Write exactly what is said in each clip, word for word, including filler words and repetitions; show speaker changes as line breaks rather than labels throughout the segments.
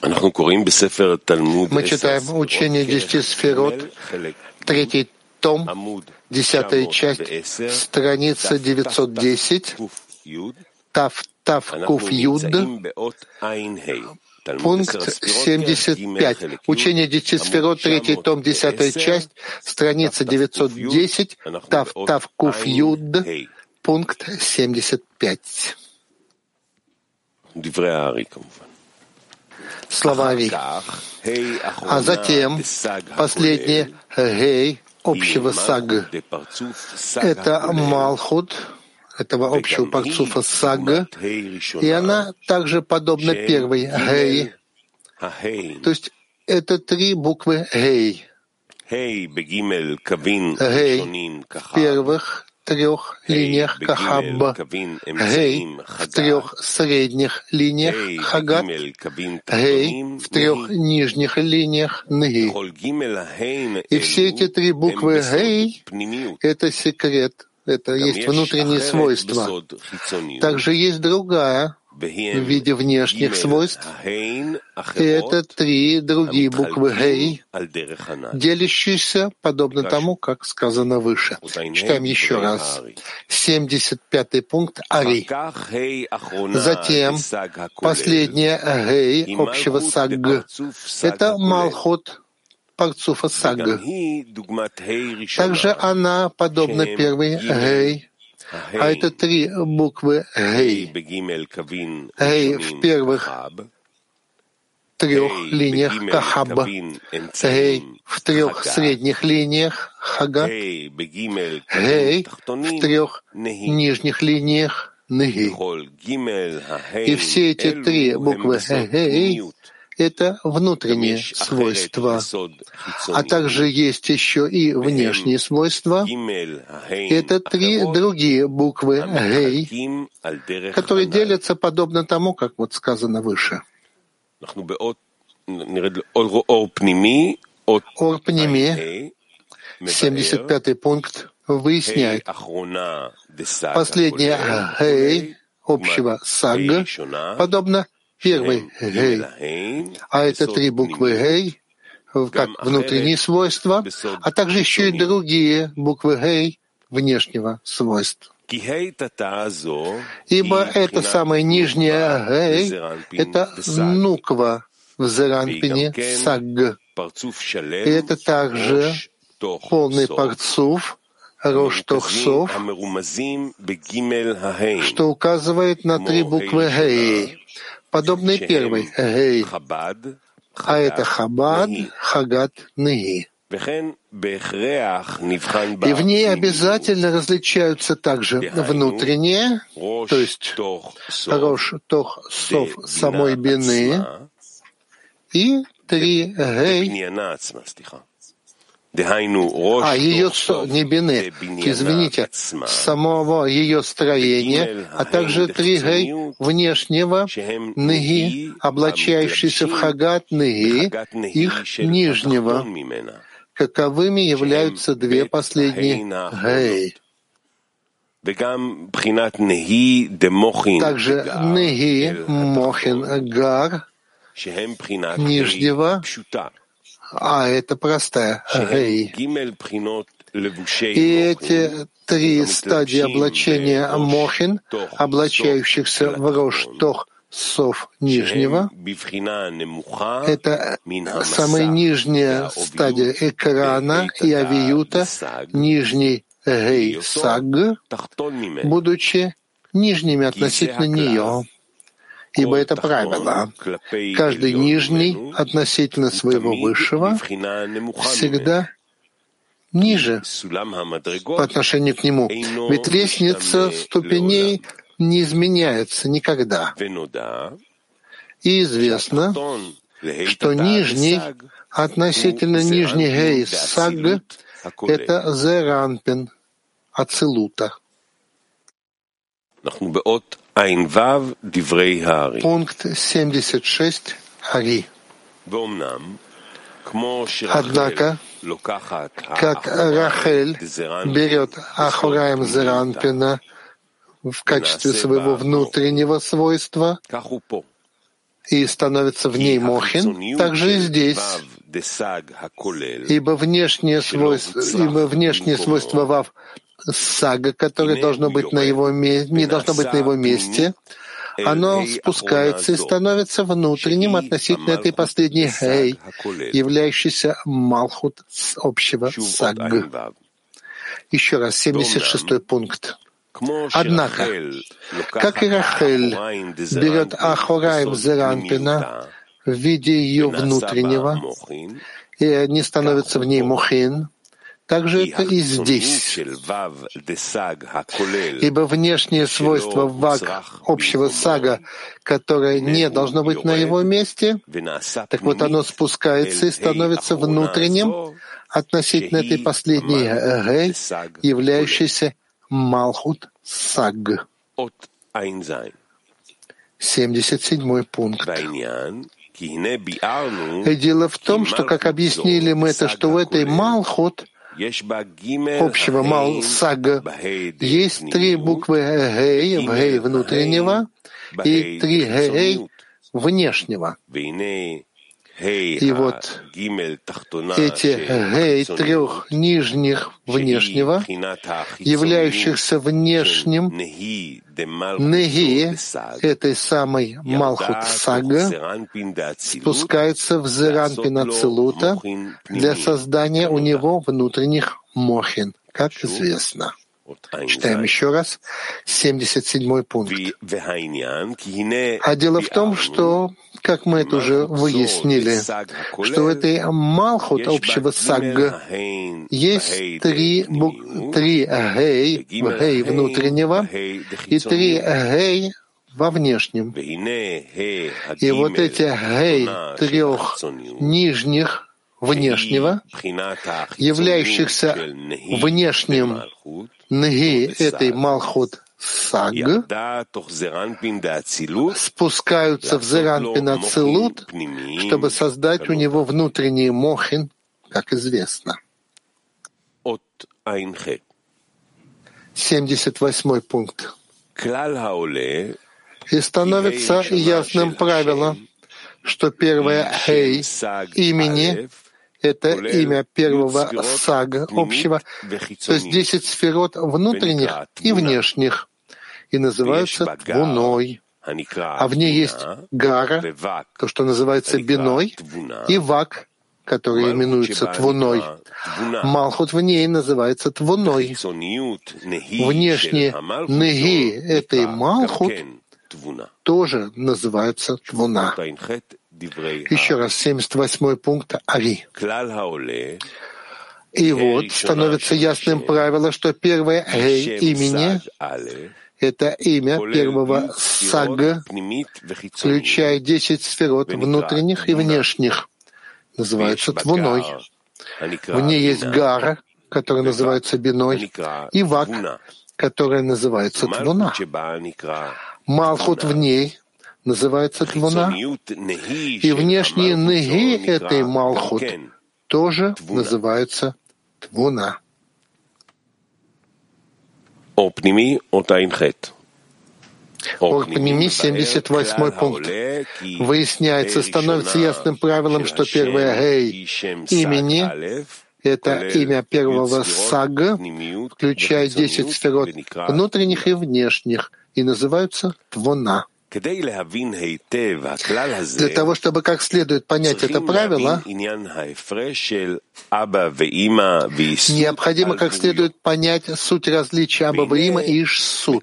Мы читаем учение десяти сферот, третий том, десятая часть, страница девятьсот десять, Тав, Тав, Куф, Юд, пункт семьдесят пять. Учение десяти сферот, третий том, десятая часть, страница девятьсот десять, Тав, Тав, Куф, Юд, пункт семьдесят пять. Слова Ари. А затем последнее Гей общего Саг. Это Малхут, этого общего парцуфа Саг, и она также подобна первой Гей. То есть это три буквы Гей. Гей в первых трех линиях Кахаб, Гей в трех средних линиях Хагат, Гей в трех нижних линиях Нги. И все эти три буквы Гей — это секрет, это есть внутренние свойства. Также есть другая в виде внешних свойств, и это три другие буквы Гей, делящиеся подобно тому, как сказано выше. Читаем еще раз. семьдесят пятый пункт Ари. Затем последняя Гей общего Саг. Это Малхут парцуфа Саг. Также она подобна первой Гей. А это три буквы Гей. Гей в первых трех линиях Кахаб, Гей в трех средних линиях Хагат, Гей в трех нижних линиях Нги. И все эти три буквы Гей — это внутренние свойства. А также есть еще и внешние свойства. Это три другие буквы Гей, которые делятся подобно тому, как вот сказано выше. Ор-пними, семьдесят пятый пункт, выясняет. Последняя Гей общего Саг подобно первый Гей, а это три буквы Гей, как внутренние свойства, а также еще и другие буквы Гей внешнего свойства. Ибо это самая нижняя Гей, это нуква в Зеранпине Саг. И это также полный парцуф, Рош Тохсов, что указывает на три буквы Гей, подобные первой Гей, а это Хабад, Хагат, Нги. И в ней обязательно различаются также внутренние, то есть Рош Тох Сов самой Бины, и три Гей, а ее не Бины, извините, самого ее строения, а также три Гей внешнего Нги, облачающиеся в Хагат Нги, их нижнего. Каковыми являются две последние Гей. Также Нги, Мохин, Гар, нижнего, а это простая Гей. И эти три стадии облачения Мохин, облачающихся в Рош Тох Сов нижнего, это самая нижняя стадия экрана и авиюта, нижний Гей Саг, будучи нижними относительно нее. Ибо это правило. Каждый нижний относительно своего высшего всегда ниже по отношению к нему. Ведь лестница ступеней не изменяется никогда. И известно, что нижний относительно нижний Гей Саг — это Зеранпин, Ацилута. Пункт семьдесят шесть Ари. Однако, как Рахель берет Ахураим Зеранпина в качестве своего внутреннего свойства, и становится в ней мохин, также и здесь, ибо внешнее свойство, ибо внешнее свойство вав сага, которое должно быть на его месте, не должно быть на его месте, оно спускается и становится внутренним относительно этой последней хей, являющейся малхут общего саг. Еще раз, семьдесят шестой пункт. Однако, как и Рахель берет Ахораим Зеранпина в виде ее внутреннего, и они становятся в ней мохин, также это и здесь. Ибо внешнее свойство ваг общего сага, которое не должно быть на его месте, так вот оно спускается и становится внутренним относительно этой последней гей, являющейся Малхут Саг. семьдесят седьмой пункт. И дело в том, что, как объяснили мы это, что в этой Малхут общего Мал Сага есть три буквы Гей, Гей внутреннего, и три Гей внешнего. И вот эти гей трех нижних внешнего, являющихся внешним неги этой самой Малхут Сага, спускаются в Зеранпин Ацилута для создания у него внутренних мохин, как известно. Читаем еще раз, семьдесят седьмой пункт. А дело в том, что, как мы это уже выяснили, что в этой Малхут общего сагга есть три, бук... три гей, гей внутреннего и три гей во внешнем. И вот эти гей трех нижних внешнего, являющихся внешним неги этой Малхут Саг, спускаются в Зеранпин Ацилут, чтобы создать у него внутренний мохин, как известно. семьдесят восьмой пункт. И становится ясным правилом, что первое «хей» имени — это имя первого сага общего, то есть десять сферот внутренних и внешних, и называются твуной. А в ней есть гара, то, что называется биной, и вак, который именуется твуной. Малхут в ней называется твуной. Внешние неги этой Малхут тоже называются твуна. Еще раз, семьдесят восьмой пункт Ари. И вот становится ясным правило, что первое «гей» имени — это имя первого сага, включая десять сферот внутренних и внешних, называется твуной. В ней есть гара, которая называется биной, и вак, которая называется твуна. Малхут в ней называется твуна, и внешние неги этой Малхут тоже называются твуна.
Орпними,
семьдесят восьмой пункт. Выясняется, становится ясным правилом, что первое «гей» имени — это имя первого сага, включая десять сферот внутренних и внешних, и называются твуна. Для того, чтобы как следует понять это правило, необходимо как следует понять суть различия Аба ваима и Ишсут.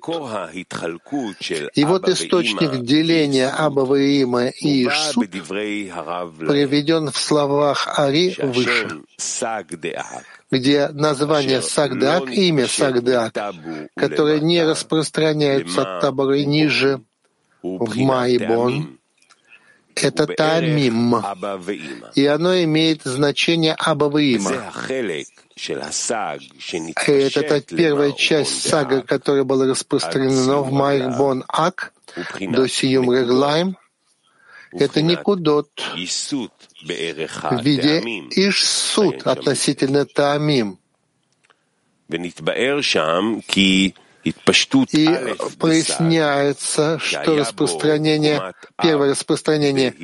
И вот источник деления Аба ваима и Ишсут приведен в словах Ари выше, где название Сагдак, имя Сагдак, которое не распространяется от табора ниже, в Майбон, это Таамим, и оно имеет значение Аба ваима. И это та первая часть сага, которая была распространена в Майбон Ак до Сиюм Реглайм. Это Никудот в виде Ишсут относительно Таамим. И проясняется, что распространение, первое распространение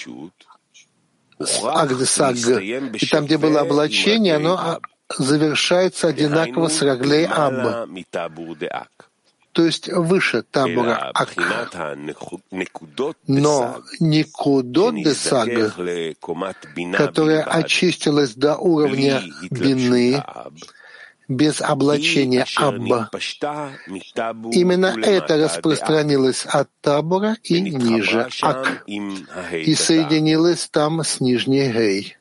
Агдесаг, и там, где было облачение, оно завершается одинаково с Раглей Аб, то есть выше табора Ак. Но Никудот Десаг, которая очистилась до уровня Бины, без облачения Абба, именно это распространилось от табора и ниже Ак, и соединилось там с нижней Гей.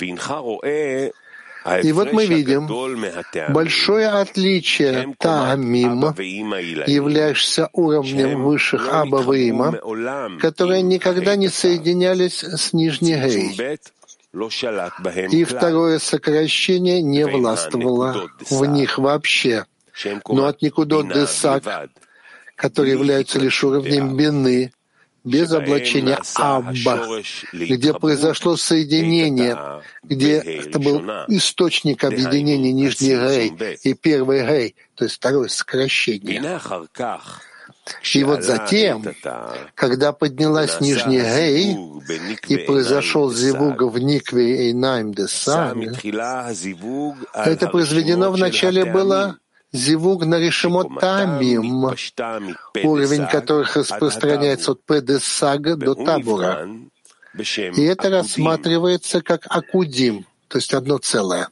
И вот мы видим большое отличие Таамим, являющихся уровнем высших Аба Ваима, которые никогда не соединялись с нижней Гей. И второе сокращение не властвовало в них вообще. Но от Никудот Десаг, которые являются лишь уровнем Бины, без облачения Абба, где произошло соединение, где это был источник объединения нижней Гей и первой Гей, то есть второе сокращение. И вот затем, когда поднялась нижняя Гей и произошел зивуг в Никве Эйнаим Десаг, это произведено вначале было зивуг на решимот Таамим, уровень которых распространяется от Педесага до Табура. И это рассматривается как Акудим, то есть одно целое.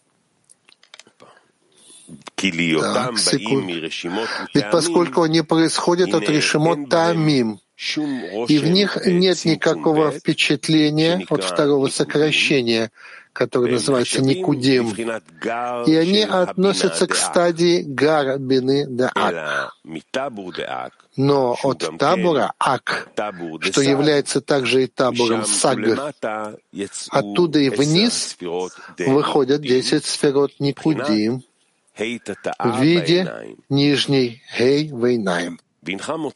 Так, секунду. Ведь поскольку они происходят от решимот Таамим, и в них нет никакого впечатления от второго сокращения, которое называется Никудим, и они относятся к стадии Гар Бины де Ак. Но от табора Ак, что является также и табором Саг, оттуда и вниз выходят десять сферот Никудим в виде нижней Гей Вейнаим. И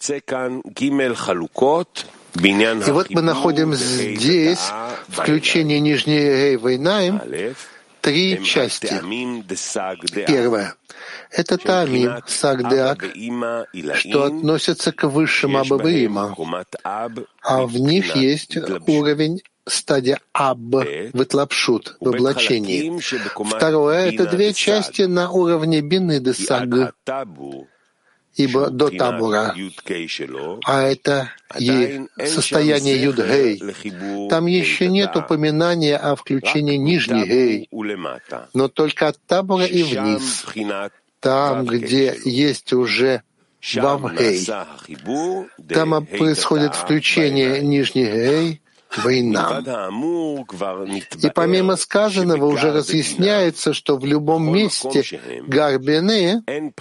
вот мы находим здесь включение нижней Гей Вейнаим три части. Первое — это Таамим, Сагдеак, что относится к высшим Аба Ваима, а в них есть уровень стадия Аб, Витлапшут, в облачении. Второе — это две части на уровне Бины Десаг, ибо до табора, а это и состояние Юд-Гей. Там еще нет упоминания о включении нижней Гей, но только от табора и вниз. Там, где есть уже Вав-Гей, там происходит включение нижней Гей Вейнам. И помимо сказанного уже разъясняется, что в любом месте Гарбины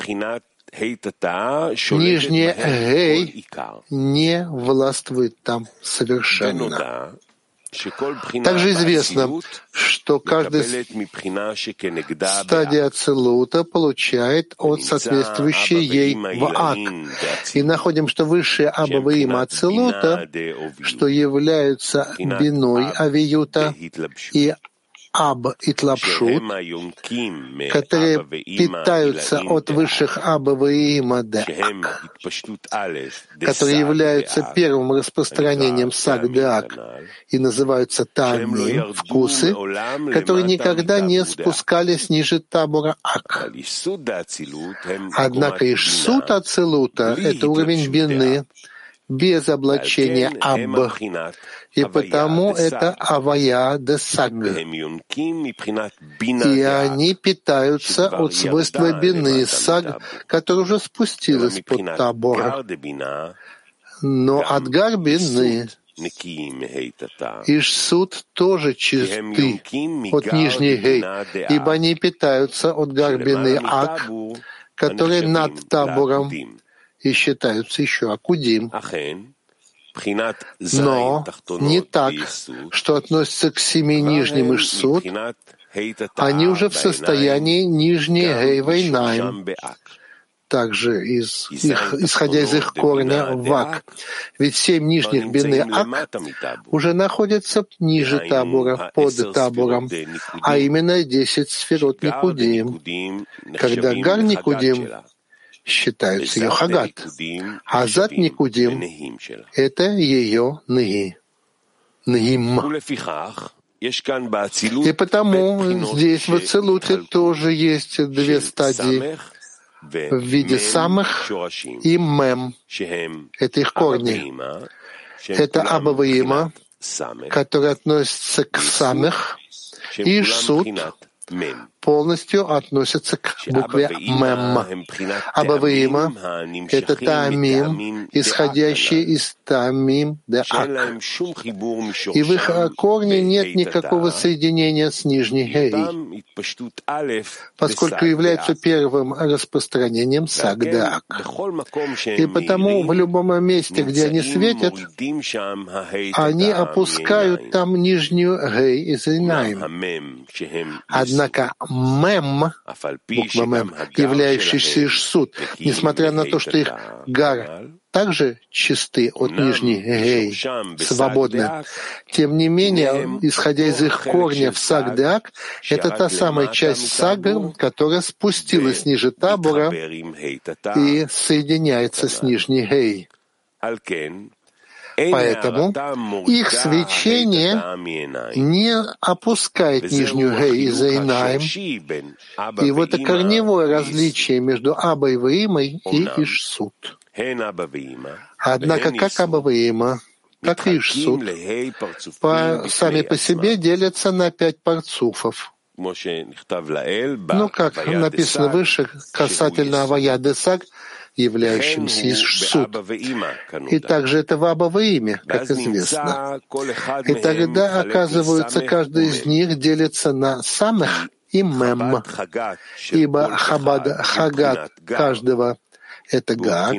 нижняя Гей не властвует там совершенно. Также известно, что каждая стадия Ацилута получает от соответствующей ей в Ак. И находим, что высшие Аба Ваима Ацилута, что являются биной Авиюта и Аб Итлапшут, которые питаются от высших Аба Ваима де Ак, которые являются первым распространением Саг де Ак и называются Таамим, вкусы, которые никогда не спускались ниже табора Ак. Однако Ишсут Ацилута — это уровень Бины, без облачения Абба, и потому это Авая де Саг. И они питаются от свойства Бины, Саг, которая уже спустилась под табор. Но от Гар Бины Ишсут тоже чисты от нижней Гей, ибо они питаются от Гар Бины Ак, которые над табором и считаются еще Акудим. Но не так, что относится к семи нижним Ишсут, они уже в состоянии нижней Гей Вейнаим, также из их, исходя из их корня Вак. Ведь семь нижних Бины Ак уже находятся ниже табора, под табором, а именно десять сферот Никудим, когда Гар Никудим считаются ее хагат, а зад никудим — это ее ныги, нгим. И потому здесь в ацилуте тоже есть две стадии в виде самых и мем. Это их корни. Это аба ваима, который относится к самых, и ишсут полностью относится к букве мем. Аба ваима — это таамим, исходящий из таамим де ак. И в их корне нет никакого соединения с нижней гей, поскольку является первым распространением саг де ак. И потому в любом месте, где они светят, они опускают там нижнюю гей из инаим. Однако мем, буква мем, являющийся ишсут, несмотря на то, что их гар также чисты от нижней гей, свободны, тем не менее, исходя из их корня в саг де ак, это та самая часть сага, которая спустилась ниже табора и соединяется с нижней гей. Поэтому их свечение не опускает нижнюю гей из инаим, и вот это корневое различие между аба и ваимой и ишсут. Однако как аба ваима, так и ишсут по, сами по себе делятся на пять парцуфов. Ну, как написано выше, касательно авая де саг, являющимся ишсут. И также это в аба ваиме, как известно. И тогда, оказывается, каждый из них делится на самых и мем, ибо хабад хагат каждого — это гар,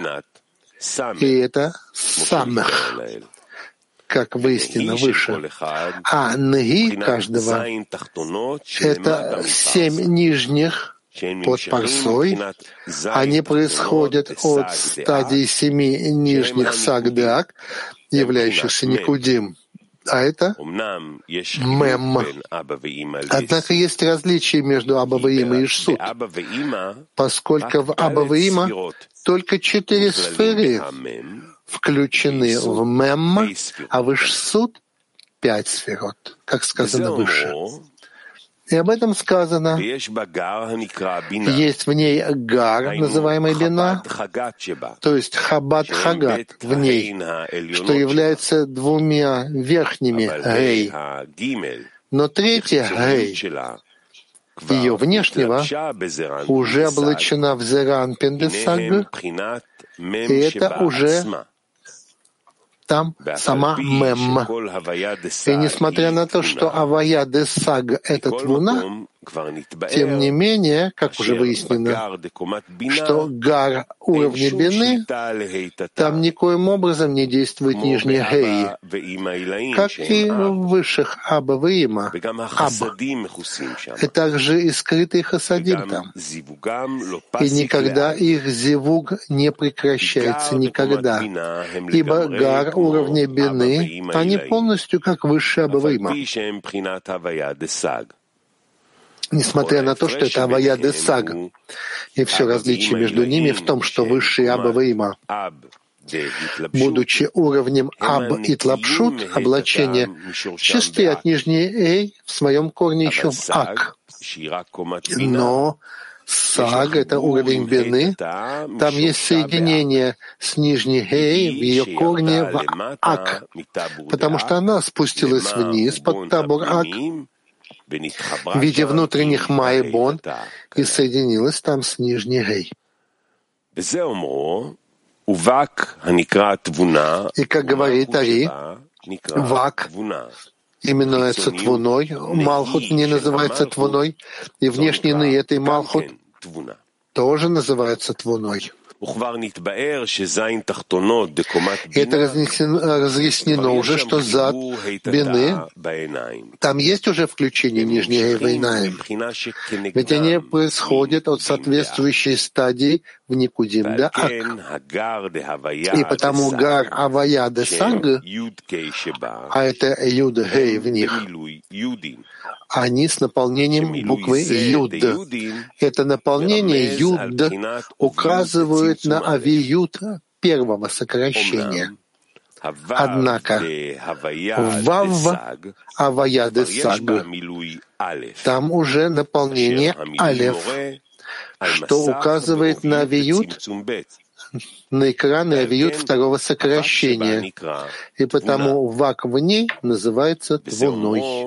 и это самых, как выяснено выше. А нги каждого — это семь нижних под парсой. Они происходят от стадии семи нижних саг де ак, являющихся никудим. А это мем. Однако есть различие между аба ваима и ишсут, поскольку в аба ваима только четыре сферы включены в мем, а в ишсут пять сферот, как сказано выше. И об этом сказано. Есть в ней гар, называемый бина, то есть хабад хагат в ней, что является двумя верхними гей. Но третья гей, ее внешнего, уже облачена в зеран пендесаг, и это уже там сама мем. И несмотря на то, что авая де саг — это твуна, тем не менее, как уже выяснено, что гар уровня бины, там никоим образом не действует нижняя гей, как и в высших аба ваима, аб. И также и скрытый хасадим там. И никогда их зивуг не прекращается никогда, ибо гар уровня бины, они полностью как высшие аба ваима. Несмотря на то, что это авая де саг, и все различие между ними в том, что высшие аба ваима, будучи уровнем аб и тлапшут, облачение, чисты от нижней эй в своем корне еще в ак. Но саг — это уровень бины, там есть соединение с нижней эй в ее корне в ак, потому что она спустилась вниз под табор ак, в виде внутренних майбон и соединилась там с нижней гей. И как говорит Ари, вак именуется твуной, малхут не называется твуной, и внешний ны этой малхут тоже называется твуной. Это разъяснено уже, что зад бины, там есть уже включение нижней вайнаем, ведь они происходят от соответствующей стадии в никудим да ак. И потому гар авая де саг, а это юд гей в них, они с наполнением буквы Юд. Это наполнение Юд указывает на Ави Юд первого сокращения. Однако Вав Авая де Саг, там уже наполнение Алеф, что указывает на Ави Юд, на экране авиют второго сокращения, и потому вак в ней называется твуной.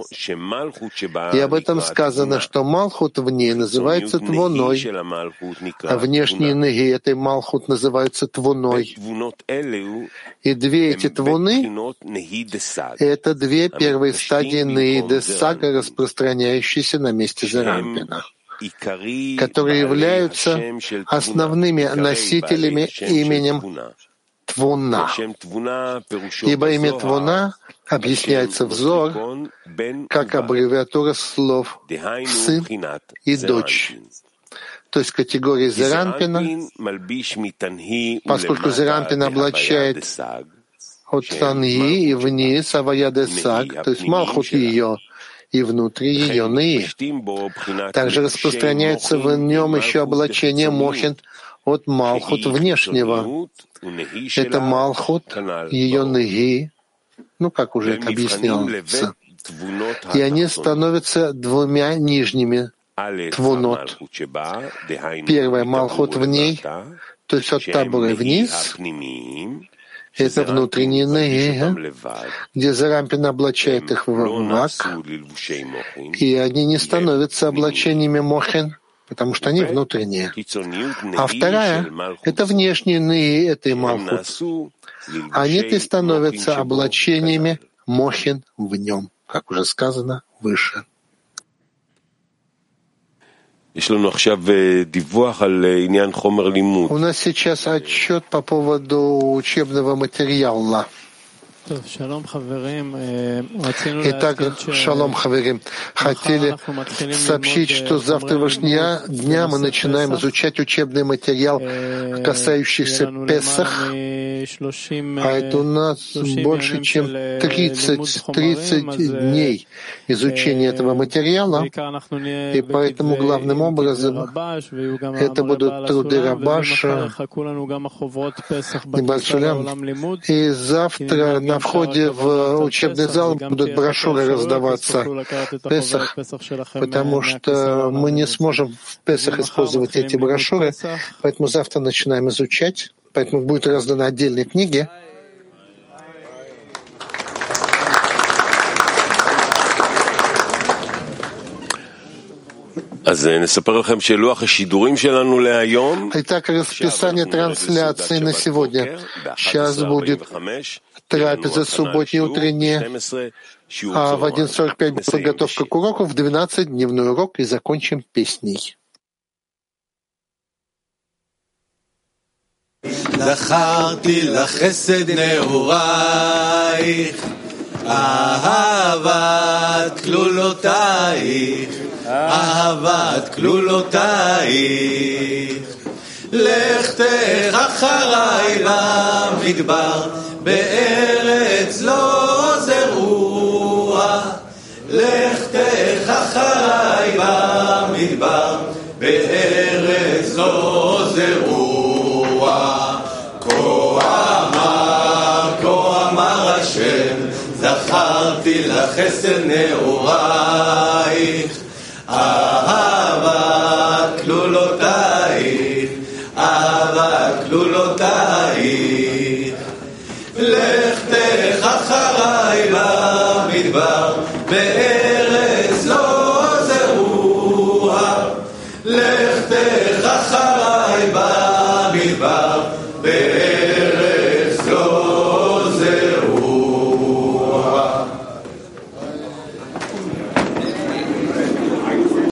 И об этом сказано, что малхут в ней называется твуной, а внешние неги этой малхут называются твуной. И две эти твуны — это две первые стадии неиды сага, распространяющиеся на месте Зарампина, которые являются основными носителями именем Твуна. Ибо имя Твуна объясняется взор как аббревиатура слов «сын» и «дочь». То есть категории Зарампина, поскольку Зарампин облачает от Таньи и вниз Авая де Саг, то есть Малхут ее, и внутри ее Неи. Также распространяется в нем еще облачение Мохин от Малхут внешнего. Это Малхут, ее Неги, ну, как уже это объяснялось. И они становятся двумя нижними Твунот. Первая Малхут в ней, то есть от табора вниз, это внутренние неги, где Зарампин облачает их в вак, и они не становятся облачениями мохин, потому что они внутренние. А вторая — это внешние неги этой малхут. Они-то становятся облачениями мохин в нем, как уже сказано выше. У нас сейчас отчет по поводу учебного материала. Итак, шалом, хаверим. Хотели сообщить, что с завтрашнего дня мы начинаем изучать учебный материал, касающийся Песах, а это у нас больше, чем тридцать, тридцать дней изучения этого материала, и поэтому главным образом это будут труды Рабаша и Бальшулям, и завтра на входе в учебный зал будут брошюры раздаваться в Песах, потому что мы не сможем в Песах использовать эти брошюры, поэтому завтра начинаем изучать, поэтому будут разданы отдельные книги. Итак, расписание трансляции на сегодня. Сейчас будет трапеза субботняя утренняя, а в одиннадцать сорок пять будет подготовка к уроку, в двенадцать дневной урок, и закончим песней.
זכרתי לך חסד נעורייך, אהבת כלולותייך, אהבת כלולותייך. לכתך אחריי במדבר, בארץ לא זרוע. לכתך אחריי במדבר, בארץ לא זרוע. כה אמר, כה אמר השם, זכרתי לך חסד נעורייך, אהבת כלולותייך, אהבת כלולותייך. לכתך אחריי במדבר, בארץ לא זרוע. לכתך אחריי במדבר, בארץ